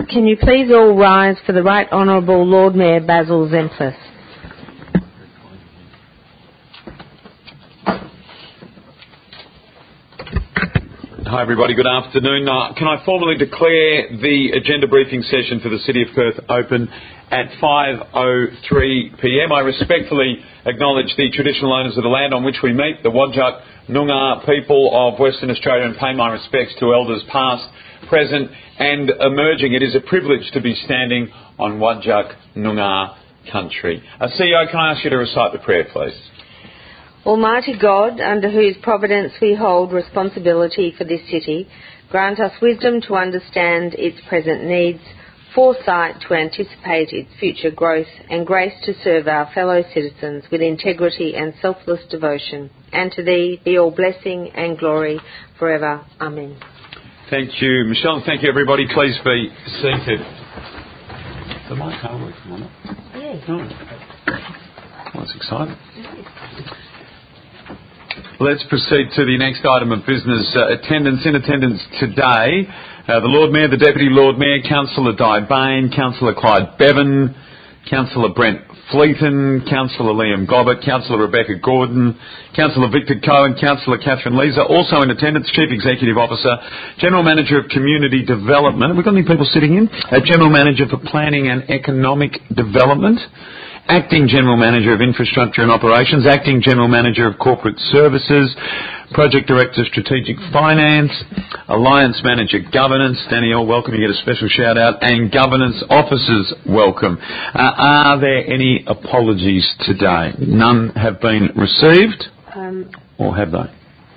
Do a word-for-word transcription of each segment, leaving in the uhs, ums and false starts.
Can you please all rise for the Right Honourable Lord Mayor Basil Zempilas. Hi everybody, good afternoon. Uh, can I formally declare the agenda briefing session for the City of Perth open at five oh three p m. I respectfully acknowledge the traditional owners of the land on which we meet, the Whadjuk Noongar people of Western Australia, and pay my respects to elders past, present and emerging. It is a privilege to be standing on Whadjuk Noongar country. Uh, C E O, can I ask you to recite the prayer, please? Almighty God, under whose providence we hold responsibility for this city, grant us wisdom to understand its present needs, foresight to anticipate its future growth, and grace to serve our fellow citizens with integrity and selfless devotion. And to Thee be all blessing and glory forever. Amen. Thank you, Michelle, and thank you, everybody. Please be seated. The mic can't work, come on up. Yes. Oh. Well, that's exciting. Let's proceed to the next item of business. Uh, attendance. In attendance today, uh, the Lord Mayor, the Deputy Lord Mayor, Councillor Di Bain, Councillor Clyde Bevan, Councillor Brent Fleeton, Councillor Liam Gobbett, Councillor Rebecca Gordon, Councillor Victor Cohen, Councillor Catherine Leeser. Also in attendance, Chief Executive Officer, General Manager of Community Development. Have we got any people sitting in? Uh, General Manager for Planning and Economic Development. Acting General Manager of Infrastructure and Operations, Acting General Manager of Corporate Services, Project Director Strategic Finance, Alliance Manager Governance, Danielle, welcome, you get a special shout out, and Governance Officers, welcome. Uh, are there any apologies today? None have been received, um, or have they?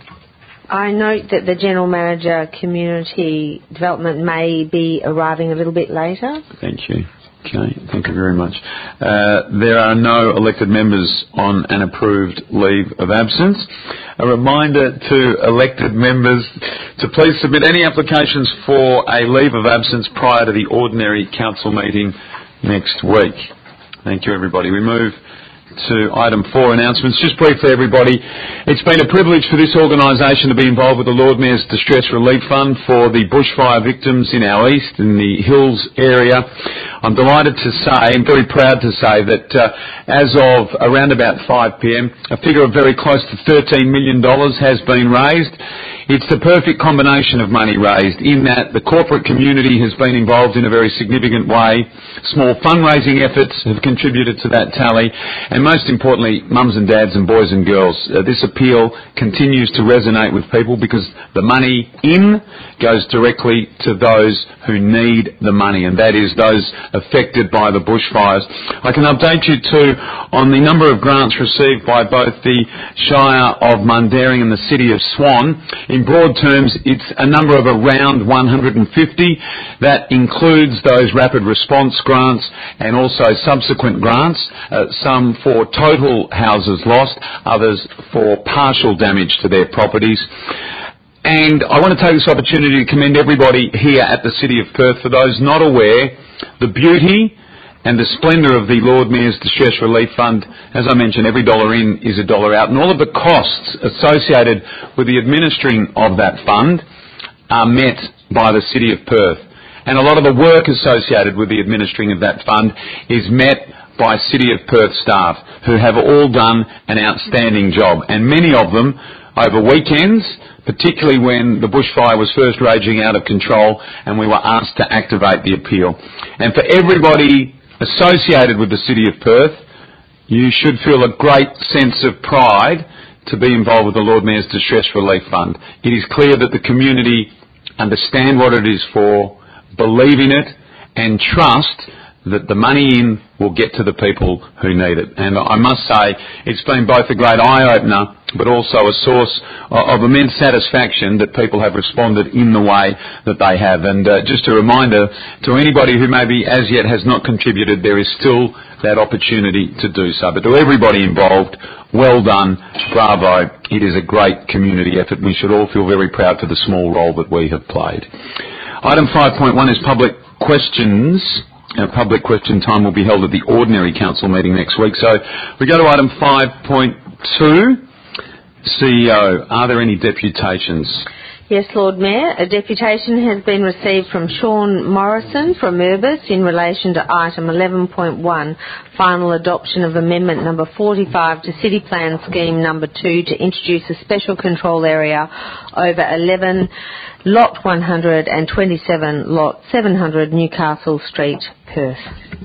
I note that the General Manager Community Development may be arriving a little bit later. Thank you. Okay, thank you very much. Uh, there are no elected members on an approved leave of absence. A reminder to elected members to please submit any applications for a leave of absence prior to the ordinary council meeting next week. Thank you, everybody. We move to item four, announcements. Just briefly, everybody, it's been a privilege for this organisation to be involved with the Lord Mayor's Distress Relief Fund for the bushfire victims in our east, in the Hills area. I'm delighted to say, and very proud to say, that uh, as of around about five p m, a figure of very close to thirteen million dollars has been raised. It's the perfect combination of money raised in that the corporate community has been involved in a very significant way. Small fundraising efforts have contributed to that tally. And most importantly, mums and dads and boys and girls. Uh, this appeal continues to resonate with people because the money in goes directly to those who need the money, and that is those affected by the bushfires. I can update you too on the number of grants received by both the Shire of Mundaring and the City of Swan. In broad terms, it's a number of around one hundred fifty. That includes those rapid response grants and also subsequent grants, uh, some for total houses lost, others for partial damage to their properties. And I want to take this opportunity to commend everybody here at the City of Perth. For those not aware, the beauty and the splendour of the Lord Mayor's Distress Relief Fund, as I mentioned, every dollar in is a dollar out, and all of the costs associated with the administering of that fund are met by the City of Perth. And a lot of the work associated with the administering of that fund is met by City of Perth staff, who have all done an outstanding job, and many of them over weekends, particularly when the bushfire was first raging out of control and we were asked to activate the appeal. And for everybody associated with the City of Perth, you should feel a great sense of pride to be involved with the Lord Mayor's Distress Relief Fund. It is clear that the community understand what it is for, believe in it, and trust that the money in will get to the people who need it. And I must say, it's been both a great eye-opener, but also a source of immense satisfaction that people have responded in the way that they have. And uh, just a reminder to anybody who maybe as yet has not contributed, there is still that opportunity to do so. But to everybody involved, well done, bravo. It is a great community effort. We should all feel very proud for the small role that we have played. Item five point one is public questions. Our public question time will be held at the ordinary council meeting next week. So we go to item five point two. C E O, are there any deputations? Yes, Lord Mayor. A deputation has been received from Sean Morrison from Urbis in relation to item eleven point one, final adoption of amendment number forty-five to City Plan Scheme number two to introduce a special control area over eleven lot one hundred and twenty-seven lot seven hundred Newcastle Street, Perth.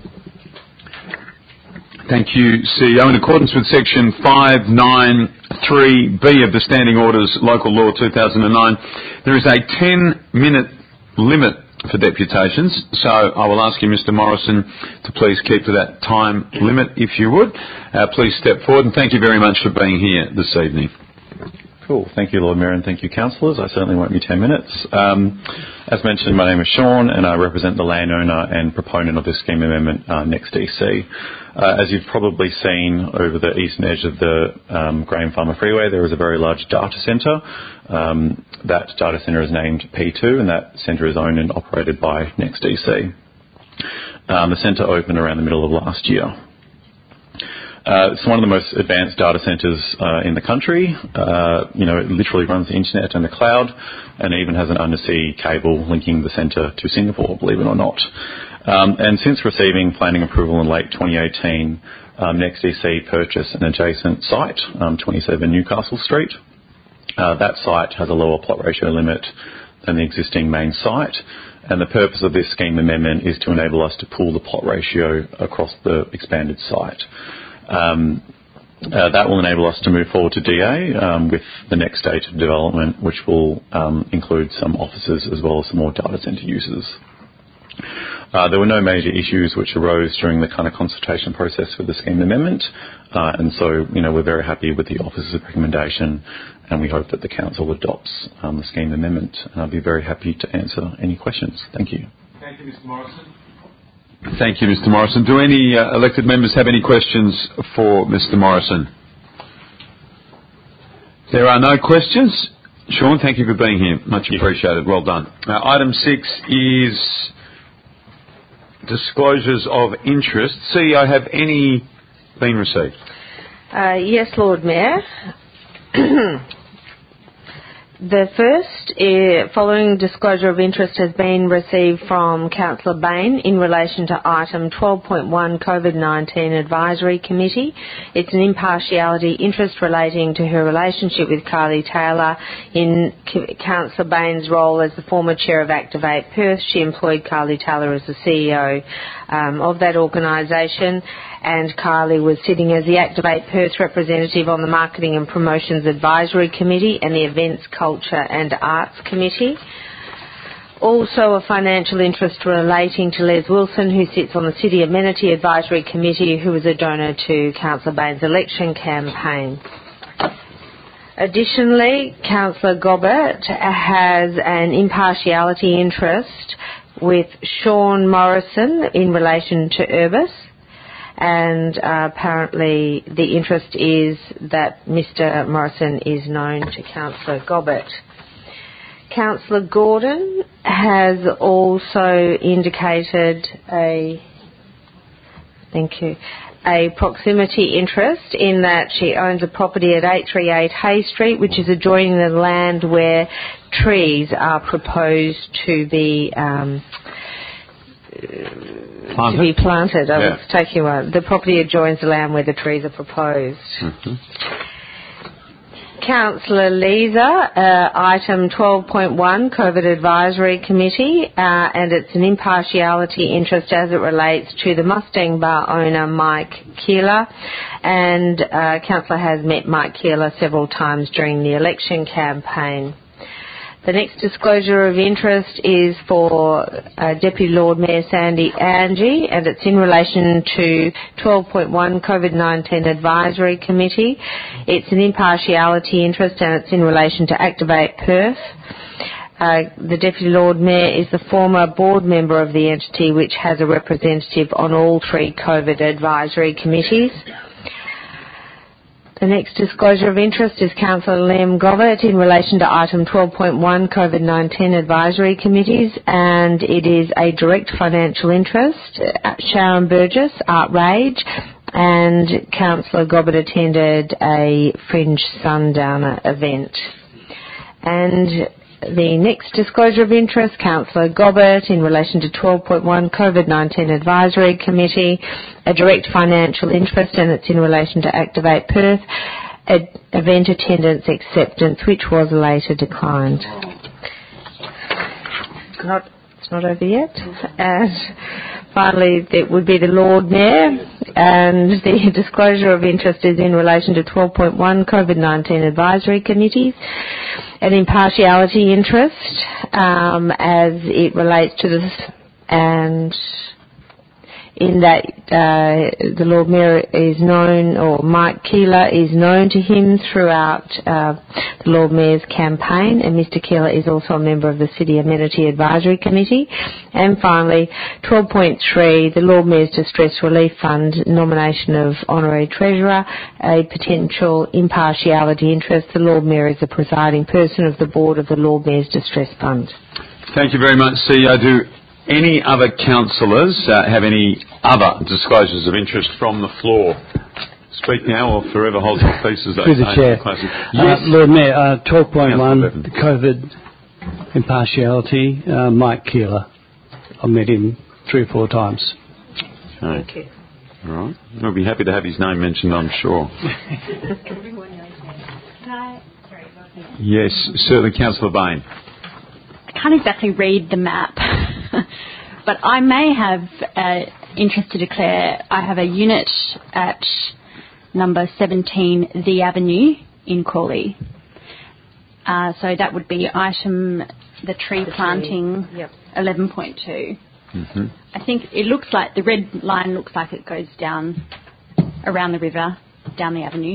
Thank you, C E O. In accordance with section five ninety-three B of the Standing Orders Local Law two thousand nine, there is a ten minute limit for deputations, so I will ask you, Mister Morrison, to please keep to that time limit if you would. Uh, please step forward, and thank you very much for being here this evening. Cool. Thank you, Lord Mayor, and thank you, councillors. I certainly won't be ten minutes. Um, as mentioned, my name is Sean, and I represent the landowner and proponent of this scheme amendment, uh, Next D C. Uh, as you've probably seen over the eastern edge of the um, Graham Farmer Freeway, there is a very large data centre. Um, that data centre is named P two, and that centre is owned and operated by Next D C. Um, the centre opened around the middle of last year. Uh, it's one of the most advanced data centres uh, in the country. Uh, you know, it literally runs the internet and the cloud, and even has an undersea cable linking the centre to Singapore, believe it or not. Um, and since receiving planning approval in late twenty eighteen, um, Next D C purchased an adjacent site, um, twenty-seven Newcastle Street. Uh, that site has a lower plot ratio limit than the existing main site, and the purpose of this scheme amendment is to enable us to pool the plot ratio across the expanded site. Um, uh, that will enable us to move forward to D A um, with the next stage of development, which will um, include some offices as well as some more data centre uses. Uh, there were no major issues which arose during the kind of consultation process for the scheme amendment, uh, and so you know we're very happy with the officer's recommendation, and we hope that the council adopts um, the scheme amendment. And I'll be very happy to answer any questions. Thank you. Thank you, Mister Morrison. Thank you, Mister Morrison. Do any uh, elected members have any questions for Mister Morrison? There are no questions. Sean, thank you for being here. Much appreciated. Well done. Uh, item six is disclosures of interest. C E O, have any been received? Uh, yes, Lord Mayor. The first, uh, following disclosure of interest, has been received from Councillor Bain in relation to item twelve point one COVID nineteen Advisory Committee. It's an impartiality interest relating to her relationship with Kylie Taylor. In Councillor Bain's role as the former chair of Activate Perth, she employed Kylie Taylor as the C E O um, of that organisation, and Kylie was sitting as the Activate Perth representative on the Marketing and Promotions Advisory Committee and the Events, Culture and Arts Committee. Also a financial interest relating to Les Wilson, who sits on the City Amenity Advisory Committee, who was a donor to Councillor Bain's election campaign. Additionally, Councillor Gobbett has an impartiality interest with Sean Morrison in relation to Urbis. And uh, apparently the interest is that Mister Morrison is known to Councillor Gobbett. Councillor Gordon has also indicated a, thank you, a proximity interest in that she owns a property at eight thirty-eight Hay Street, which is adjoining the land where trees are proposed to be um, Planted? to be planted. I yeah. was taking one. The property adjoins the land where the trees are proposed. Mm-hmm. Councillor Leeser, uh, item twelve point one, COVID Advisory Committee, uh, and it's an impartiality interest as it relates to the Mustang Bar owner, Mike Keeler, and uh, Councillor has met Mike Keeler several times during the election campaign. The next disclosure of interest is for uh, Deputy Lord Mayor Sandy Angie, and it's in relation to twelve point one COVID nineteen Advisory Committee. It's an impartiality interest, and it's in relation to Activate Perth. Uh, the Deputy Lord Mayor is the former board member of the entity, which has a representative on all three COVID advisory committees. The next disclosure of interest is Councillor Liam Gobbett in relation to item twelve point one COVID nineteen Advisory Committees, and it is a direct financial interest. Sharon Burgess, Art Rage, and Councillor Gobbett attended a Fringe Sundowner event. And the next disclosure of interest, Councillor Gobbett in relation to twelve point one COVID nineteen Advisory Committee, a direct financial interest, and it's in relation to Activate Perth, Ad- event attendance acceptance, which was later declined. Not, it's not over yet. And finally, it would be the Lord Mayor, and the disclosure of interest is in relation to twelve point one COVID nineteen Advisory Committees, an impartiality interest um, as it relates to this, and in that uh, the Lord Mayor is known, or Mike Keeler is known to him throughout uh, the Lord Mayor's campaign, and Mister Keeler is also a member of the City Amenity Advisory Committee. And finally, twelve point three, the Lord Mayor's Distress Relief Fund nomination of Honorary Treasurer, a potential impartiality interest. The Lord Mayor is the presiding person of the board of the Lord Mayor's Distress Fund. Thank you very much, C E O. Do any other councillors uh, have any other disclosures of interest from the floor? Speak now or forever hold your peace, as they Through the say. Chair. Yes. Uh, Lord Mayor, uh, twelve point one, Councillor COVID impartiality, uh, Mike Keeler. I've met him three or four times. Okay. Thank you. All right. We'll be happy to have his name mentioned, I'm sure. Yes, certainly, Councillor Bain. I can't exactly read the map, but I may have uh, interest to declare. I have a unit at number seventeen, The Avenue in Crawley. Uh, so that would be item, the tree the planting, tree. Yep. eleven point two. Mm-hmm. I think it looks like, the red line looks like it goes down around the river, down the avenue.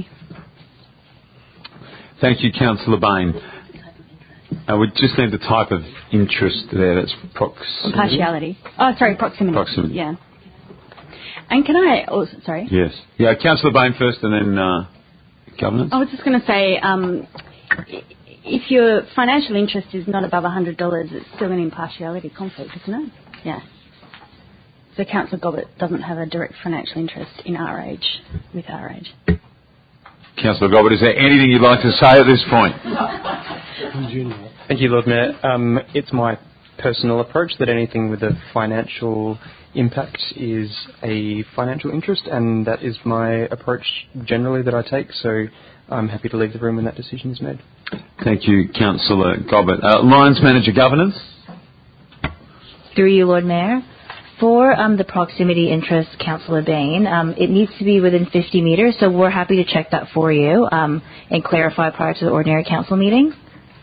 Thank you, Councillor Bain. Uh, we just need the type of interest there. That's proximity. Impartiality. Oh, sorry, proximity. Proximity. Yeah. And can I also, sorry? Yes. Yeah, Councillor Bain first and then uh, governance. I was just going to say, um, if your financial interest is not above one hundred dollars, it's still an impartiality conflict, isn't it? Yeah. So Councillor Gobbett doesn't have a direct financial interest in R H, with R H. Councillor Gobbett, is there anything you'd like to say at this point? Thank you, Lord Mayor. Um, it's my personal approach that anything with a financial impact is a financial interest, and that is my approach generally that I take, so I'm happy to leave the room when that decision is made. Thank you, Councillor Gobbett. Uh, Lions Manager Governance. Through you, Lord Mayor. For um, the proximity interest, Councillor Bain, um, it needs to be within fifty metres, so we're happy to check that for you um, and clarify prior to the ordinary council meeting.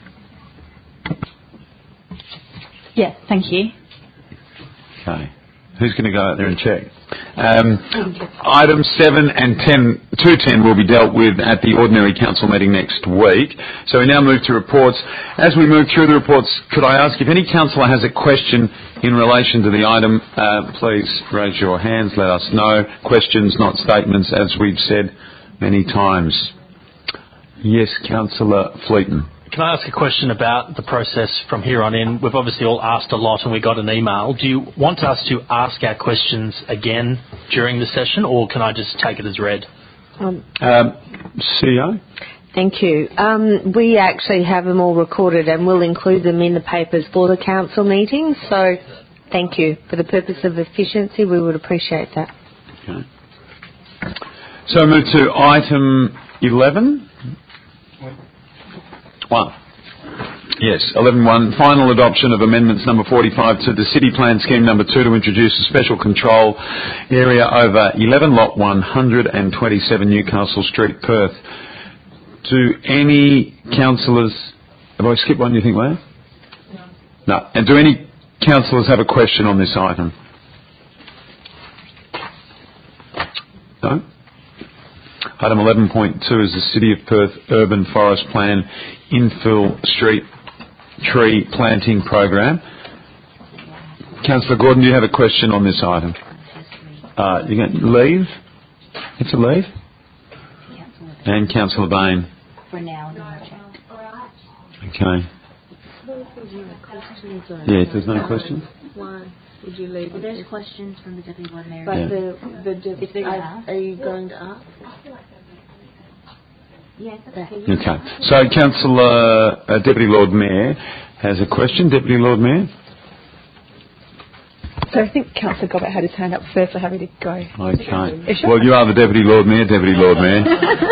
Yeah, thank you. Okay. Who's going to go out there and check? Um, items seven and ten, two ten will be dealt with at the ordinary council meeting next week. So we now move to reports. As we move through the reports, could I ask if any councillor has a question in relation to the item, uh, please raise your hands, let us know. Questions, not statements, as we've said many times. Yes, Councillor Fleeton. Can I ask a question about the process from here on in? We've obviously all asked a lot and we got an email. Do you want us to ask our questions again during the session, or can I just take it as read? Um, Um, C E O? Thank you. Um, we actually have them all recorded and we'll include them in the papers for the council meeting. So thank you. For the purpose of efficiency, we would appreciate that. Okay. So move to item eleven. One. Yes, eleven one. Final adoption of amendments number forty-five to the City Plan Scheme number two to introduce a special control area over eleven lot one hundred twenty-seven Newcastle Street, Perth. Do any councillors... Have I skipped one, do you think, Leah? No. No. And do any councillors have a question on this item? No? Item eleven point two is the City of Perth Urban Forest Plan Infill Street Tree Planting Program. Councillor Gordon, do you have a question on this item? Uh, you're going to leave? It's a leave? And Councillor Bain. For now, Okay. Yeah, if there's no questions. Why would you leave? well, there's questions from the Deputy Lord Mayor. But Yeah. the, the, the, If they're are, asked. are you going to ask? Yes, Okay. So, Councillor, uh, Deputy Lord Mayor, has a question. Deputy Lord Mayor. So I think Councillor Gobbett had his hand up first. I'm happy to go. Okay. Well, you are the Deputy Lord Mayor, Deputy Lord Mayor.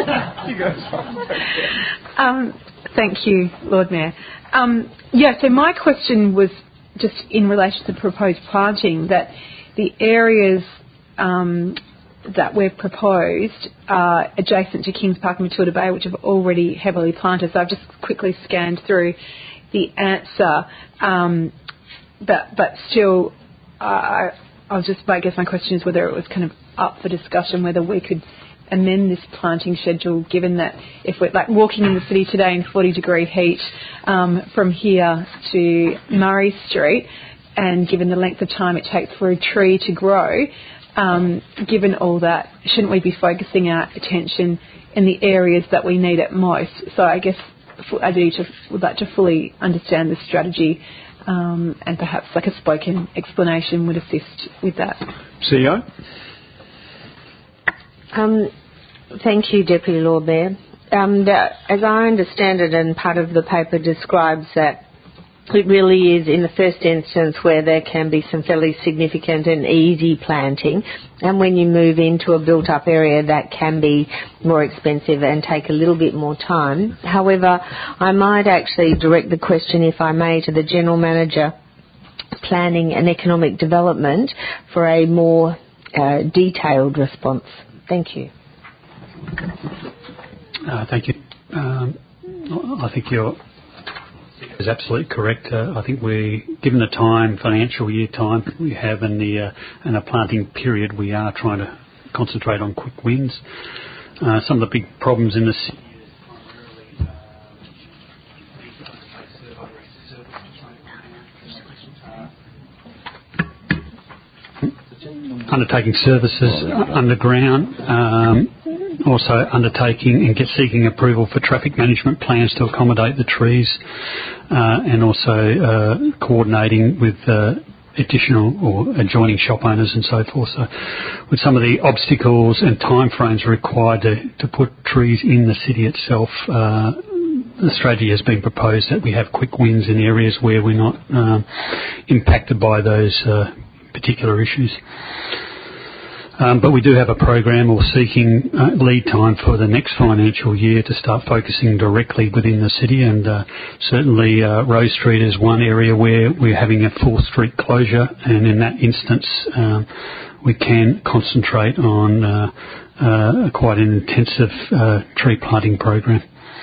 um, thank you, Lord Mayor. Um, yeah, so my question was just in relation to the proposed planting, that the areas um, that we've proposed are adjacent to Kings Park and Matilda Bay, which have already heavily planted. So I've just quickly scanned through the answer, um, but but still, uh, I, I was just, I guess my question is whether it was kind of up for discussion, whether we could amend this planting schedule, given that if we're like walking in the city today in forty degree heat um, from here to Murray Street, and given the length of time it takes for a tree to grow, um, given all that, shouldn't we be focusing our attention in the areas that we need it most? So I guess I do to, would like to fully understand the strategy, um, and perhaps like a spoken explanation would assist with that. C E O? Um, thank you, Deputy Lord Mayor. Um, the, as I understand it, and part of the paper describes that it really is in the first instance where there can be some fairly significant and easy planting, and when you move into a built-up area that can be more expensive and take a little bit more time. However, I might actually direct the question, if I may, to the General Manager, Planning and Economic Development for a more uh, detailed response. Thank you. Uh, thank you. Um, I think you're is absolutely correct. Uh, I think we, given the time, financial year time we have, and the uh, and a planting period, we are trying to concentrate on quick wins. Uh, some of the big problems in the city undertaking services underground, um, also undertaking and get seeking approval for traffic management plans to accommodate the trees, uh, and also uh, coordinating with uh, additional or adjoining shop owners and so forth. So with some of the obstacles and timeframes required to, to put trees in the city itself, uh, the strategy has been proposed that we have quick wins in areas where we're not um, impacted by those uh, particular issues. Um, but we do have a program or seeking uh, lead time for the next financial year to start focusing directly within the city, and uh, certainly uh, Rose Street is one area where we're having a full street closure, and in that instance um, we can concentrate on uh, uh, quite an intensive uh, tree planting program.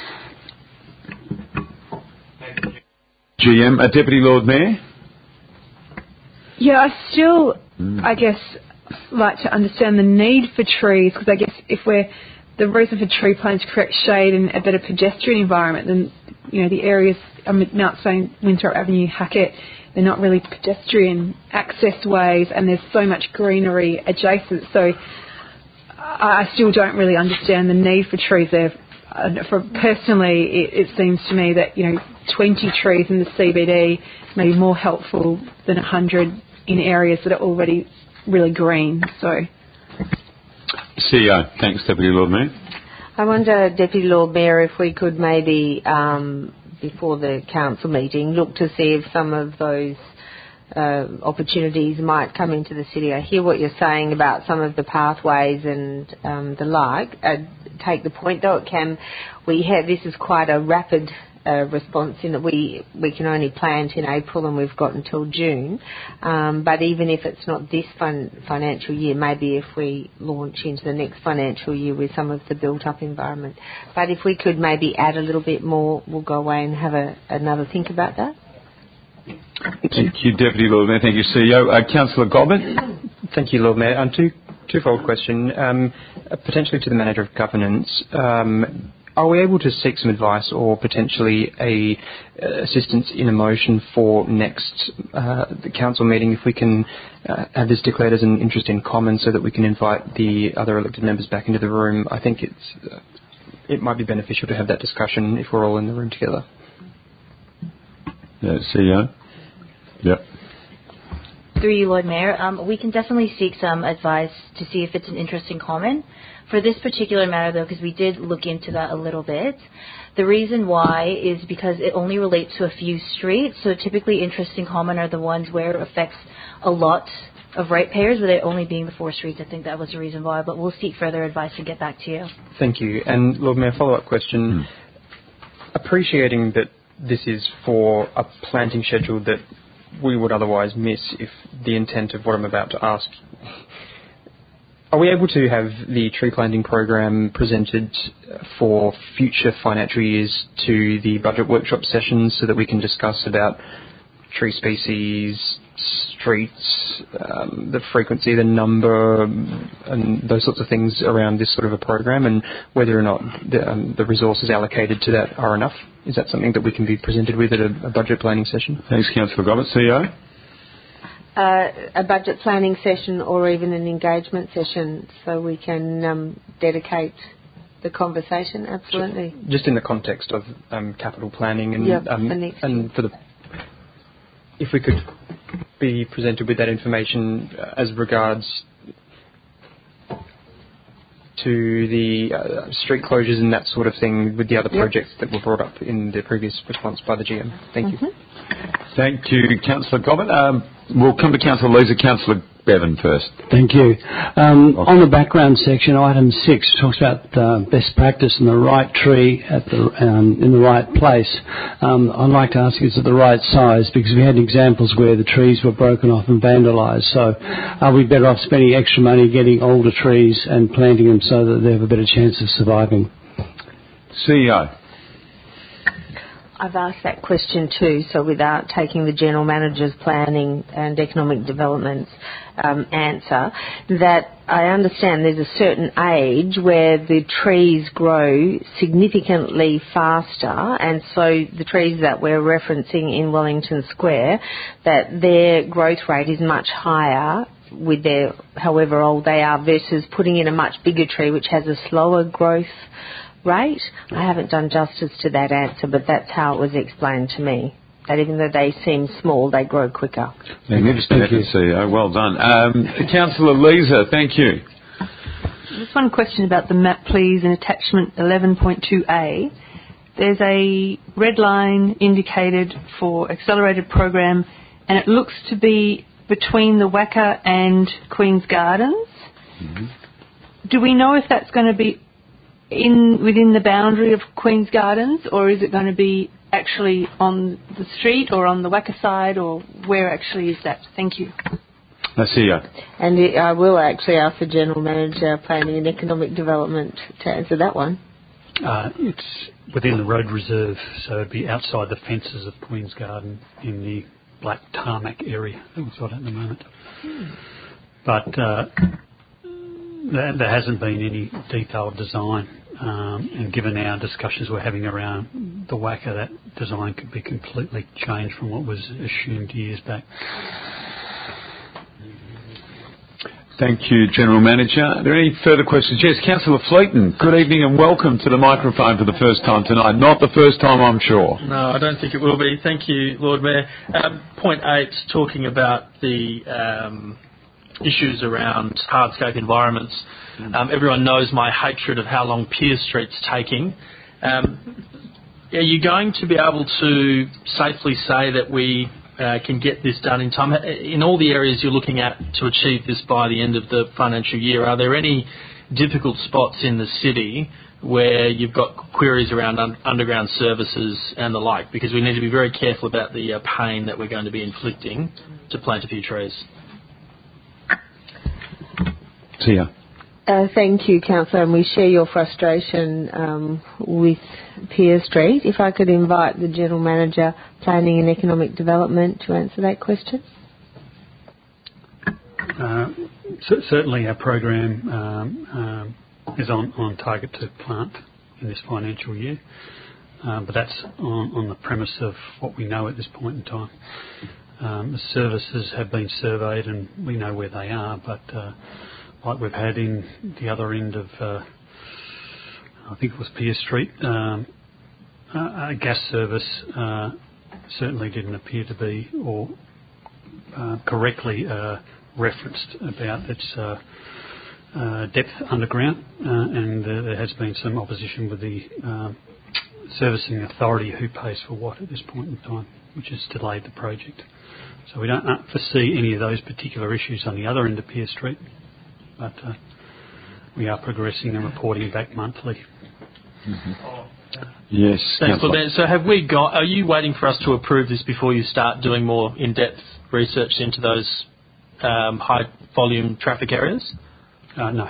G M, uh, Deputy Lord Mayor? Yeah, I still, mm. I guess, like to understand the need for trees, because I guess if we're, the reason for tree planting is to create shade and a better pedestrian environment, then, you know, the areas, um, Mount Spain, Winthrop Avenue, Hackett, they're not really pedestrian access ways, and there's so much greenery adjacent. So I still don't really understand the need for trees there. Uh, for personally, it, it seems to me that, you know, twenty trees in the C B D may be more helpful than one hundred in areas that are already really green. So, C E O, thanks, Deputy Lord Mayor. I wonder, Deputy Lord Mayor, if we could maybe, um, before the council meeting, look to see if some of those uh, opportunities might come into the city. I hear what you're saying about some of the pathways and um, the like. I take the point, though, it can. We have this is quite a rapid Uh, response in that we, we can only plant in April and we've got until June. Um, but even if it's not this fun, financial year, maybe if we launch into the next financial year with some of the built-up environment. But if we could maybe add a little bit more, we'll go away and have a, another think about that. Thank you, Deputy Lord Mayor. Thank you, C E O. Uh, Councillor Gobbett. Thank you, Lord Mayor. Um, two, twofold question, um, potentially to the Manager of Governance. Um, Are we able to seek some advice or potentially a uh, assistance in a motion for next uh, the council meeting, if we can uh, have this declared as an interest in common so that we can invite the other elected members back into the room? I think it's uh, it might be beneficial to have that discussion if we're all in the room together. Yeah, C E O. Yep. Through you, Lord Mayor, um, we can definitely seek some advice to see if it's an interest in common. For this particular matter, though, because we did look into that a little bit, the reason why is because it only relates to a few streets. So typically interest in common are the ones where it affects a lot of ratepayers, with it only being the four streets. I think that was the reason why, but we'll seek further advice and get back to you. Thank you. And Lord Mayor, follow-up question. Hmm. Appreciating that this is for a planting schedule that we would otherwise miss if the intent of what I'm about to ask. Are we able to have the tree planting program presented for future financial years to the budget workshop sessions so that we can discuss about tree species, streets, um, the frequency, the number, and those sorts of things around this sort of a program, and whether or not the, um, the resources allocated to that are enough? Is that something that we can be presented with at a, a budget planning session? Thanks, Councillor Gobbett. C E O? Uh, a budget planning session or even an engagement session so we can um, dedicate the conversation, absolutely. Just in the context of um, capital planning and, yep, um, for and for the, if we could be presented with that information as regards to the uh, street closures and that sort of thing with the other yep. projects that were brought up in the previous response by the G M. Thank mm-hmm. you. Thank you, Councillor Gobbett. Um, we'll come to Councillor Leeser. Councillor Bevan first. Thank you. Um, okay. On the background section, item six talks about uh, best practice and the right tree at the um, in the right place. Um, I'd like to ask, is it the right size? Because we had examples where the trees were broken off and vandalised. So are we better off spending extra money getting older trees and planting them so that they have a better chance of surviving? C E O. I've asked that question too, so without taking the General Manager's planning and economic development um, answer, that I understand there's a certain age where the trees grow significantly faster, and so the trees that we're referencing in Wellington Square, that their growth rate is much higher with their, however old they are, versus putting in a much bigger tree which has a slower growth rate. I haven't done justice to that answer, but that's how it was explained to me, that even though they seem small, they grow quicker. Magnificent effort, C E O. Well done. Um, Councillor Leeser, thank you. Just one question about the map, please, in attachment eleven point two A. There's a red line indicated for accelerated program, and it looks to be between the Wacker and Queen's Gardens. Mm-hmm. Do we know if that's going to be in within the boundary of Queen's Gardens, or is it going to be actually on the street or on the Wacker side, or where actually is that? Thank you. I see you. And it, I will actually ask the General Manager, Planning and Economic Development, to answer that one. Uh, it's within the road reserve, so it'd be outside the fences of Queen's Garden in the black tarmac area that we've got at the moment. Hmm. But uh, there, there hasn't been any detailed design, um, and given our discussions we're having around the Wacker, that design could be completely changed from what was assumed years back. Thank you, General Manager. Are there any further questions? Yes, Councillor Fleeton, good evening and welcome to the microphone for the first time tonight. Not the first time, I'm sure. No, I don't think it will be. Thank you, Lord Mayor. Um, point eight, talking about the um, issues around hardscape environments. Um, everyone knows my hatred of how long Pier Street's taking. Um, are you going to be able to safely say that we Uh, can get this done in time? In all the areas you're looking at to achieve this by the end of the financial year, are there any difficult spots in the city where you've got queries around un- underground services and the like? Because we need to be very careful about the uh, pain that we're going to be inflicting to plant a few trees. See ya. Uh, thank you, Councillor, and we share your frustration um, with Pier Street. If I could invite the General Manager, Planning and Economic Development, to answer that question. Uh, c- certainly our program um, um, is on, on target to plant in this financial year, um, but that's on, on the premise of what we know at this point in time. Um, the services have been surveyed and we know where they are, but uh, like we've had in the other end of, uh, I think it was Pier Street, um, a gas service uh, certainly didn't appear to be, or uh, correctly uh, referenced about its uh, uh, depth underground, uh, and uh, there has been some opposition with the uh, servicing authority who pays for what at this point in time, which has delayed the project. So we don't foresee any of those particular issues on the other end of Pearce Street, but uh, we are progressing and reporting back monthly. Mm-hmm. Yes. Thanks, Lord. So have we got, are you waiting for us to approve this before you start doing more in-depth research into those um, high-volume traffic areas? Uh, no.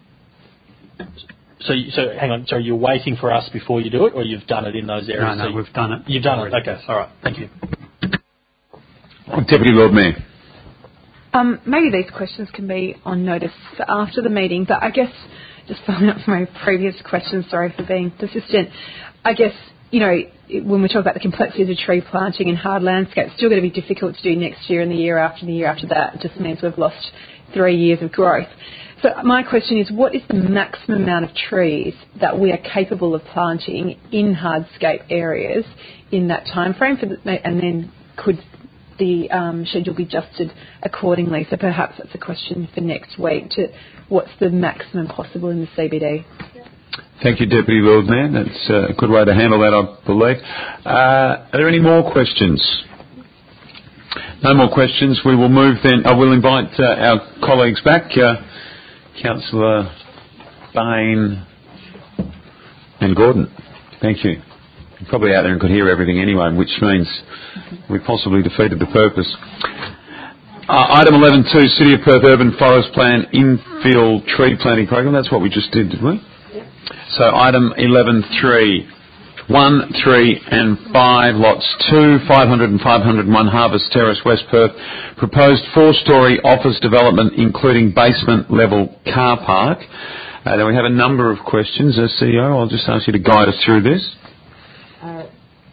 So, you, so hang on, so you're waiting for us before you do it, or you've done it in those areas? No, no, so we've done it. You've done already. it, okay, all right, thank you. Deputy Lord Mayor. Um, maybe these questions can be on notice for after the meeting, but I guess, just following up from my previous question, sorry for being persistent, I guess, you know, when we talk about the complexities of tree planting and hard landscape, it's still going to be difficult to do next year and the year after and the year after that. It just means we've lost three years of growth. So my question is, what is the maximum amount of trees that we are capable of planting in hardscape areas in that time frame? For the, and then could the um, schedule be adjusted accordingly? So perhaps that's a question for next week, to what's the maximum possible in the C B D? Thank you, Deputy Lord Mayor. That's a good way to handle that, I believe. Uh, are there any more questions? No more questions. We will move then. I will invite uh, our colleagues back, uh, Councillor Bain and Gordon. Thank you. You're probably out there and could hear everything anyway, which means we possibly defeated the purpose. Uh, item eleven two, City of Perth Urban Forest Plan Infill Tree Planting Program. That's what we just did, did we? Yep. So item eleven three, one, three and five, lots two, five hundred and five hundred and one Harvest Terrace, West Perth. Proposed four-storey office development including basement level car park. Uh, then we have a number of questions. As C E O, I'll just ask you to guide us through this. Uh,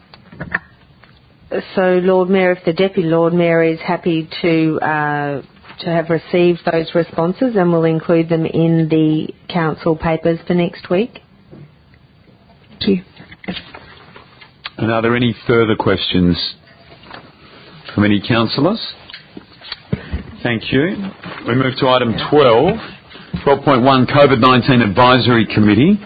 so, Lord Mayor, if the Deputy Lord Mayor is happy to uh, to have received those responses, and we'll include them in the council papers for next week. Thank you. And are there any further questions from any councillors? Thank you. We move to item twelve, twelve point one, COVID nineteen Advisory Committee.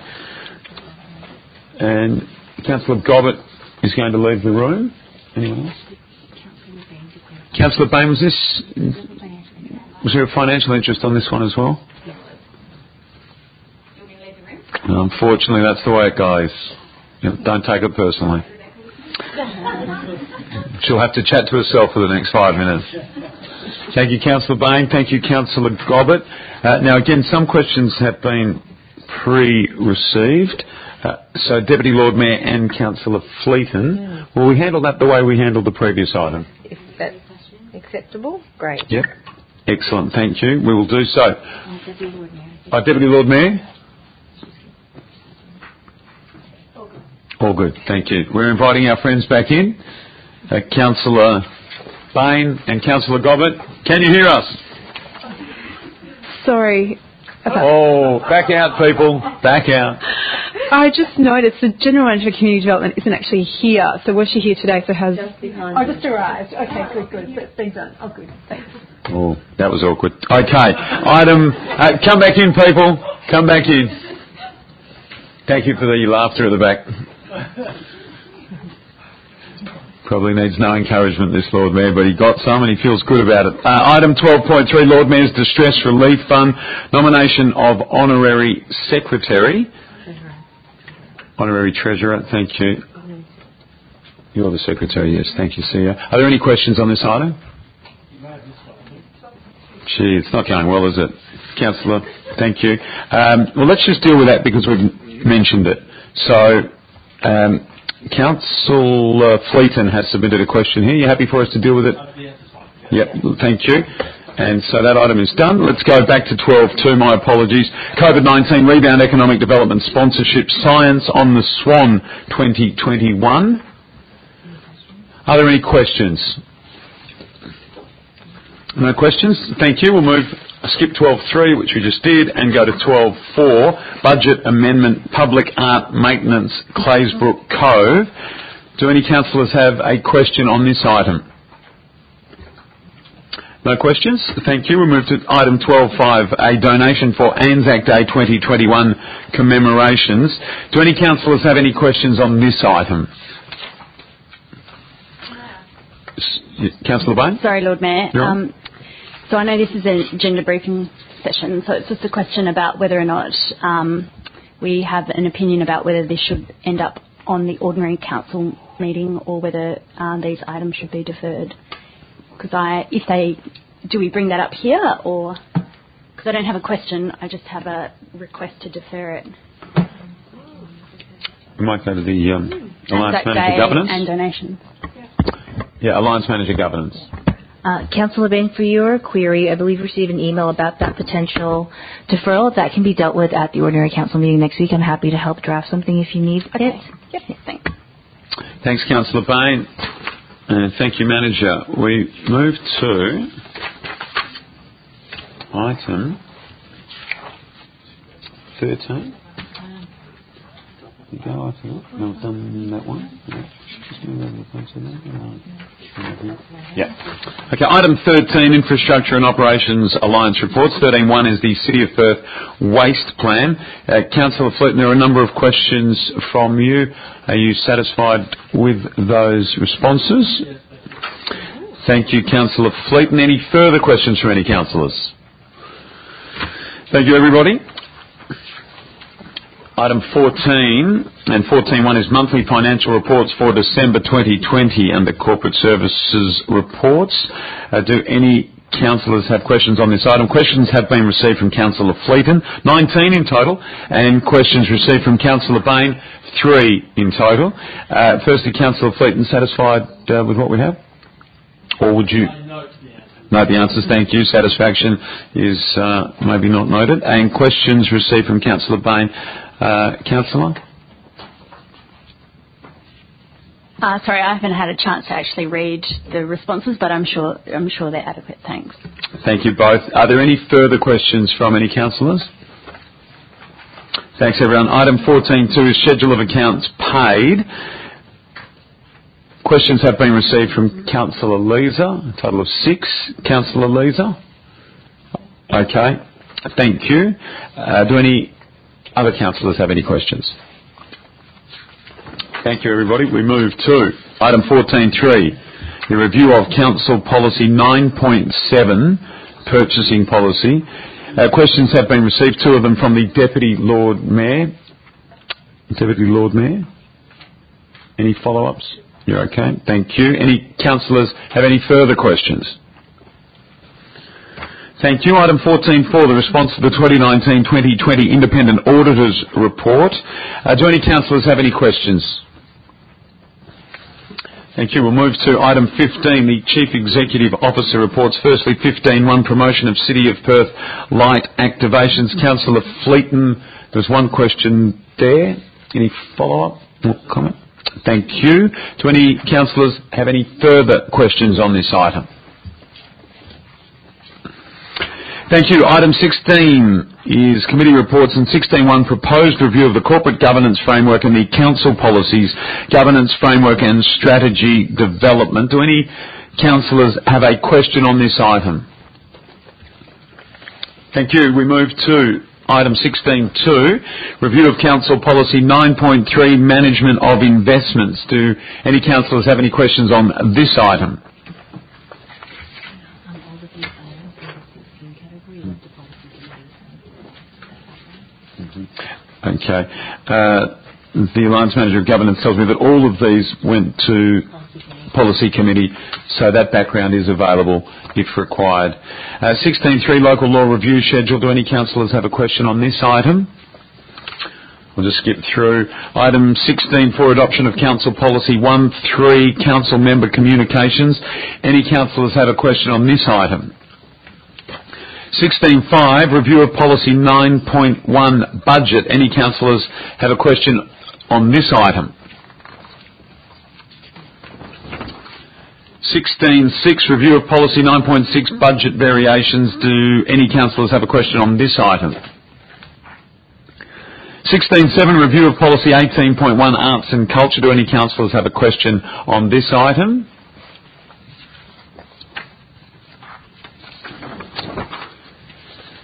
And Councillor Gobbett is going to leave the room. Anyone else? Councillor Bain, was this, was there a financial interest on this one as well? Unfortunately, that's the way it goes. You know, don't take it personally. She'll have to chat to herself for the next five minutes. Thank you, Councillor Bain. Thank you, Councillor Gobbett. Uh, now, again, some questions have been pre-received. Uh, so, Deputy Lord Mayor and Councillor Fleeton, mm. will we handle that the way we handled the previous item? If that's acceptable, great. Yep. Excellent. Thank you. We will do so. Uh, Deputy Lord Mayor. Uh, Deputy Lord Mayor? All good, thank you. We're inviting our friends back in. Uh, Councillor Bain and Councillor Gobbett, can you hear us? Sorry. Okay. Oh, back out, people. Back out. I just noticed the General Manager for Community Development isn't actually here. So was she here today? So has... Just behind I just arrived. Okay, good, good. So it's been done. Oh, good. Thanks. Oh, that was awkward. Okay. Item... Uh, come back in, people. Come back in. Thank you for the laughter at the back. Probably needs no encouragement, this Lord Mayor, but he got some and he feels good about it. Uh, item twelve point three, Lord Mayor's Distress Relief Fund, nomination of Honorary Secretary. Treasurer. Honorary Treasurer, thank you. You're the Secretary, yes, thank you, C E O. Are there any questions on this item? Gee, it's not going well, is it? Councillor, thank you. Um, well, let's just deal with that because we've mentioned it. So, um, Councillor Fleeton has submitted a question here. You happy for us to deal with it? Yep, thank you. And so that item is done. Let's go back to twelve two, my apologies. COVID nineteen Rebound Economic Development Sponsorship Science on the Swan twenty twenty-one. Are there any questions? No questions? Thank you. We'll move, skip twelve three, which we just did, and go to twelve four, Budget Amendment Public Art Maintenance, Claysbrook Cove. Do any councillors have a question on this item? No questions? Thank you. We move to item twelve five A, donation for Anzac Day twenty twenty-one commemorations. Do any councillors have any questions on this item? Councillor Bain? Sorry, Lord Mayor. You're on. Um, so I know this is a gender briefing session, so it's just a question about whether or not um, we have an opinion about whether this should end up on the ordinary council meeting or whether uh, these items should be deferred. Because I, if they, do we bring that up here or, because I don't have a question, I just have a request to defer it. We might go to the um, Alliance Anzac Manager Day Governance. and donations. Yeah, Alliance Manager Governance. Uh, Councillor Bain, for your query, I believe you received an email about that potential deferral. That can be dealt with at the ordinary council meeting next week. I'm happy to help draft something if you need Okay. it. Yep. Yeah, thanks. Thanks, Councillor Bain. And thank you, Manager. We move to item thirteen. You go after that. No, I've done that one. Yeah. Just move over the page to that. No. Yeah. Okay, item thirteen, Infrastructure and Operations Alliance Reports. thirteen point one is the City of Perth Waste Plan. Uh, Councillor Fleeton, there are a number of questions from you. Are you satisfied with those responses? Thank you, Councillor Fleeton. Any further questions from any councillors? Thank you, everybody. Item fourteen, and fourteen point one is monthly financial reports for December twenty twenty and the corporate services reports. Uh, do any councillors have questions on this item? Questions have been received from Councillor Fleeton, nineteen in total, and questions received from Councillor Bain, three in total. Uh, firstly, Councillor Fleeton, satisfied uh, with what we have? Or would you... Note the answers, thank you. Satisfaction is uh, maybe not noted. And questions received from Councillor Bain. Uh, Councillor? Uh, sorry, I haven't had a chance to actually read the responses, but I'm sure I'm sure they're adequate. Thanks. Thank you both. Are there any further questions from any councillors? Thanks, everyone. Item fourteen point two is schedule of accounts paid. Questions have been received from Councillor Leeser, a total of six. Councillor Leeser? Okay, thank you. Uh, do any other councillors have any questions? Thank you, everybody. We move to item fourteen point three, the review of Council Policy nine point seven, Purchasing Policy. Uh, questions have been received, two of them from the Deputy Lord Mayor. Deputy Lord Mayor? Any follow-ups? You're okay. Thank you. Any councillors have any further questions? Thank you. Item fourteen point four, the response to the twenty nineteen twenty twenty Independent Auditors Report. Uh, do any councillors have any questions? Thank you. We'll move to item fifteen, the Chief Executive Officer reports. Firstly, fifteen point one, promotion of City of Perth light activations. Councillor Fleeton, there's one question there. Any follow-up or comment? Thank you. Do any councillors have any further questions on this item? Thank you. Item sixteen is committee reports, and sixteen point one proposed review of the corporate governance framework and the council policies, governance framework and strategy development. Do any councillors have a question on this item? Thank you. We move to item sixteen point two, review of council policy nine point three, management of investments. Do any councillors have any questions on this item? Okay. Uh, the Alliance Manager of Governance tells me that all of these went to Policy Committee, so that background is available if required. Uh, sixteen point three, local law review schedule. Do any councillors have a question on this item? We'll just skip through. Item sixteen point four, adoption of Council Policy one point three, Council Member Communications. Any councillors have a question on this item? sixteen point five, review of Policy nine point one, Budget. Any councillors have a question on this item? sixteen point six, review of Policy nine point six, Budget Variations. Do any councillors have a question on this item? sixteen point seven, review of Policy eighteen point one, Arts and Culture. Do any councillors have a question on this item?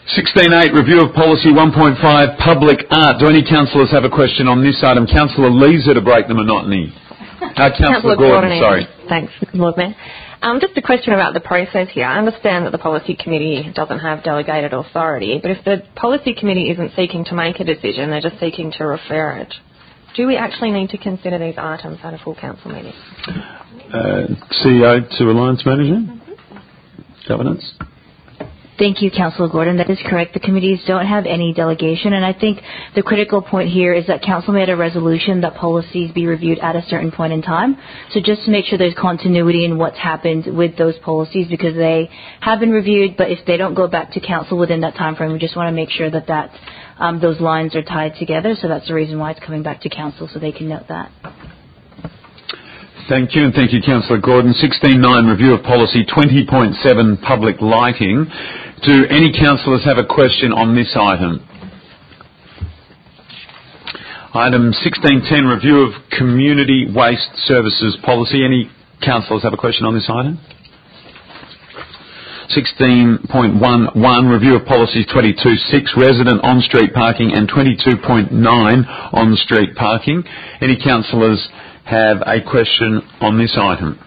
sixteen eight, review of policy one point five, public art. Do any councillors have a question on this item? Councillor Leeser to break the monotony. Uh, Councillor Gordon, Gordon, sorry. Thanks, Lord Mayor. Um, just a question about the process here. I understand that the policy committee doesn't have delegated authority, but if the policy committee isn't seeking to make a decision, they're just seeking to refer it, do we actually need to consider these items at a full council meeting? Uh, C E O to Alliance Management. Mm-hmm. Governance. Thank you, Councillor Gordon. That is correct. The committees don't have any delegation, and I think the critical point here is that Council made a resolution that policies be reviewed at a certain point in time. So just to make sure there's continuity in what's happened with those policies, because they have been reviewed, but if they don't go back to Council within that time frame, we just want to make sure that, that um, those lines are tied together. So that's the reason why it's coming back to Council, so they can note that. Thank you, and thank you, Councillor Gordon. sixteen nine, review of policy twenty point seven, public lighting. Do any councillors have a question on this item? Item sixteen ten, review of community waste services policy. Any councillors have a question on this item? sixteen point eleven, review of policies twenty-two six, resident on-street parking, and twenty-two point nine, on-street parking. Any councillors have a question on this item?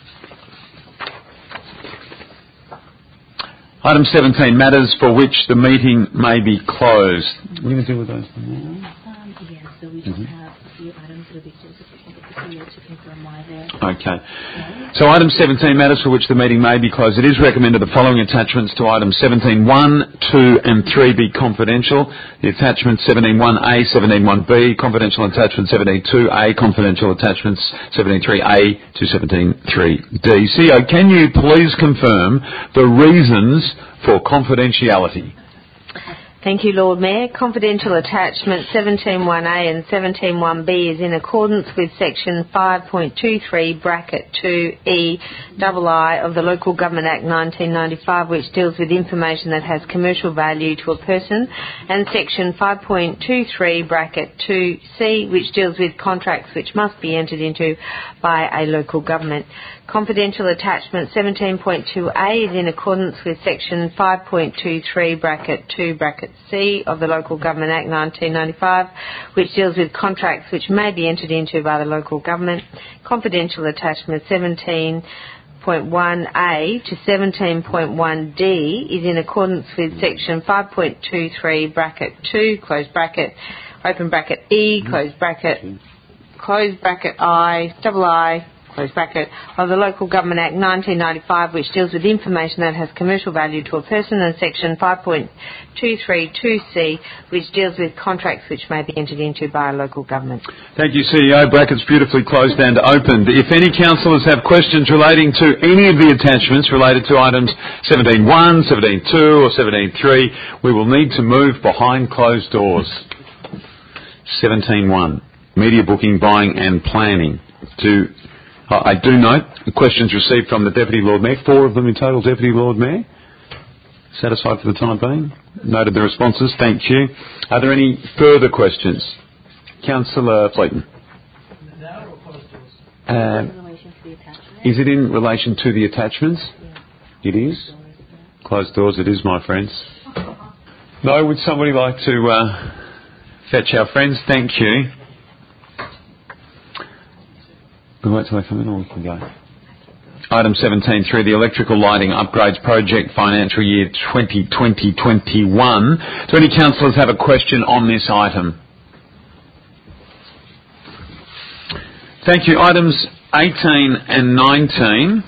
Item seventeen, matters for which the meeting may be closed. We're going to deal with those now. Um, yeah, so we just mm-hmm. have a few items that will be just to confirm why they're... Okay. So item seventeen, matters for which the meeting may be closed. It is recommended the following attachments to item seventeen one, two and three be confidential. The attachments seventeen one A, seventeen one B, confidential attachment seventeen two A, confidential attachments seventeen three A to seventeen three D. C E O, can you please confirm the reasons for confidentiality? Thank you, Lord Mayor. Confidential attachment seventeen one A and seventeen one B is in accordance with section five point two three bracket two E double I of the Local Government Act nineteen ninety-five, which deals with information that has commercial value to a person, and section five point two three bracket two C, which deals with contracts which must be entered into by a local government. Confidential attachment seventeen point two A is in accordance with section five point two three bracket two bracket C of the Local Government Act nineteen ninety-five, which deals with contracts which may be entered into by the local government. Confidential attachment seventeen point one A to seventeen point one D is in accordance with section five point two three bracket two, close bracket, open bracket E, close bracket, close bracket I, double I, close bracket, of the Local Government Act nineteen ninety-five, which deals with information that has commercial value to a person, and section five point two three two C, which deals with contracts which may be entered into by a local government. Thank you, C E O. Brackets beautifully closed and opened. If any councillors have questions relating to any of the attachments related to items seventeen one, seventeen two or seventeen three, we will need to move behind closed doors. seventeen one, media booking, buying and planning. To I do note the questions received from the Deputy Lord Mayor, four of them in total, Deputy Lord Mayor. Satisfied for the time being? Noted the responses, thank you. Are there any further questions? Councillor Fleeton. Uh, is it in relation to the attachments? It is? Closed doors it is, my friends. No, would somebody like to uh, fetch our friends? Thank you. We wait till they come in or we can go. Item seventeen three, the electrical lighting upgrades project, financial year twenty twenty to twenty-one. Do any councillors have a question on this item? Thank you. Items eighteen and nineteen.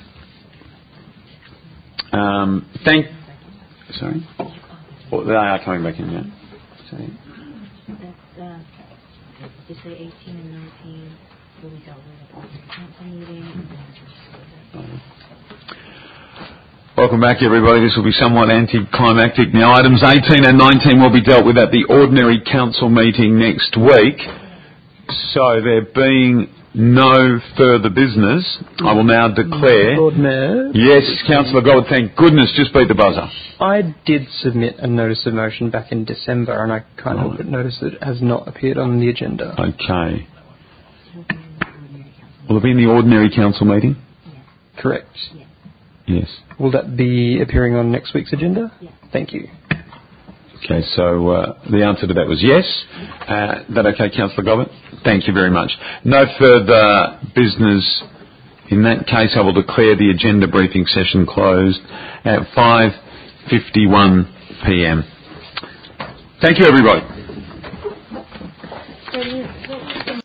Um, thank. Sorry. Well, they are coming back in now. Sorry. That's, uh, you say eighteen and nineteen will be dealt with at the council meeting. Welcome back, everybody. This will be somewhat anticlimactic now. Items eighteen and nineteen will be dealt with at the ordinary council meeting next week. So, there being no further business, I will now declare... Lord Mayor? Yes, Councillor Gold, thank goodness, just beat the buzzer. I did submit a notice of motion back in December, and I can't help but notice that it has not appeared on the agenda. Okay. Will it be in the ordinary council meeting? Correct. Yes. Will that be appearing on next week's agenda? Thank you. Okay, so uh, the answer to that was yes. Uh, is that okay, Councillor Gobbett? Thank you very much. No further business. In that case, I will declare the agenda briefing session closed at five fifty-one p m. Thank you, everybody.